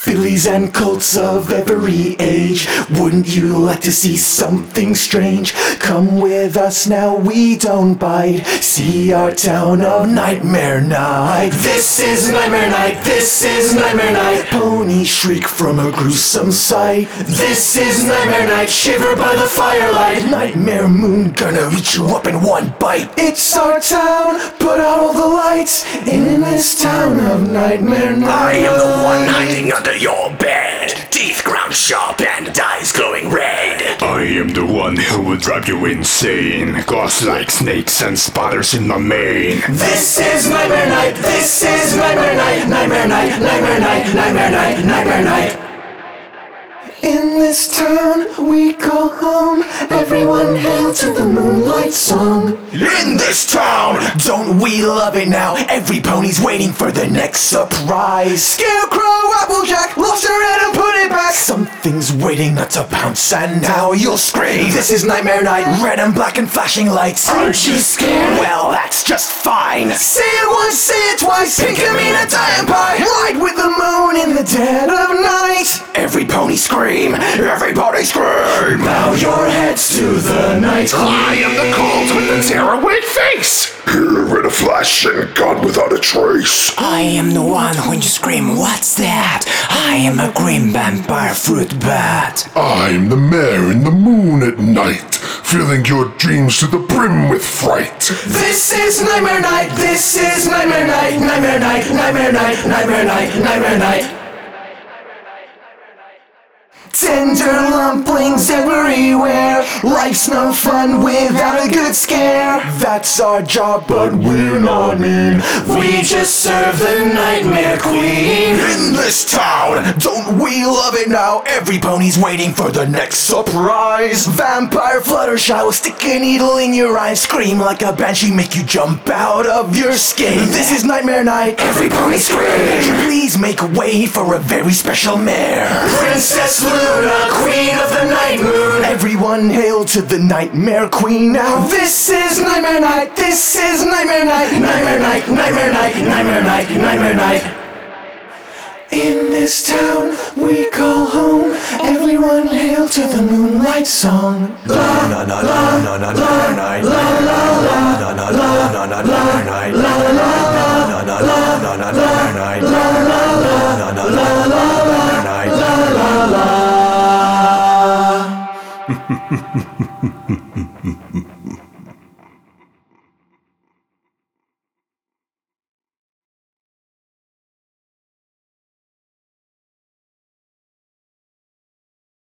Fillies and colts of every age, wouldn't you like to see something strange? Come with us now, we don't bite. See our town of Nightmare Night. This is Nightmare Night, this is Nightmare Night. Ponies shriek from a gruesome sight. This is Nightmare Night, shiver by the firelight. Nightmare Moon gonna eat you up in one bite. It's our town, put out all the lights in this town of Nightmare Night. I am the one hiding under your bed, teeth ground sharp and eyes glowing red. I am the one who will drive you insane, claws like snakes and spiders in my mane. This is Nightmare Night, this is Nightmare Night, Nightmare Night, Nightmare Night, Nightmare Night, Nightmare Night. In this town we call home, everyone hail to the moonlight song. In this town, don't we love it now? Every pony's waiting for the next surprise. Scarecrow, Applejack, lost her head and put it back. Something's waiting not to pounce and now you'll scream. This is Nightmare Night, red and black and flashing lights. Aren't you scared? Well, that's just fine. Say it once, say it twice, pink and mean a diamond pie. Light with the moon in the dead of night. Every pony scream, everybody scream. Bow your heads to the night. I am the cold with the tearaway face, here with a flash and gone without a trace. I am the one when you scream, what's that? I am a green vampire fruit bat. I'm the mayor in the moon at night, filling your dreams to the brim with fright. This is Nightmare Night, this is Nightmare Night, Nightmare Night, Nightmare Night, Nightmare Night, Nightmare Night. Tender lumplings everywhere. Life's no fun without a good scare. That's our job, but we're not mean. We just serve the Nightmare Queen. In this town, don't we love it now? Every pony's waiting for the next surprise. Vampire Fluttershy will stick a needle in your eye. Scream like a banshee, make you jump out of your skin. This is Nightmare Night, every pony scream. Please make way for a very special mare, Princess Luna, Queen of the Night Moon. Everyone hail to the Nightmare Queen now. This is Nightmare Night, this is Nightmare Night, Nightmare Night, Nightmare Night, Nightmare Night, Nightmare Night. In this town we call home, everyone hail to the moonlight song. La la la la la la la la la la la la la la la la la la la.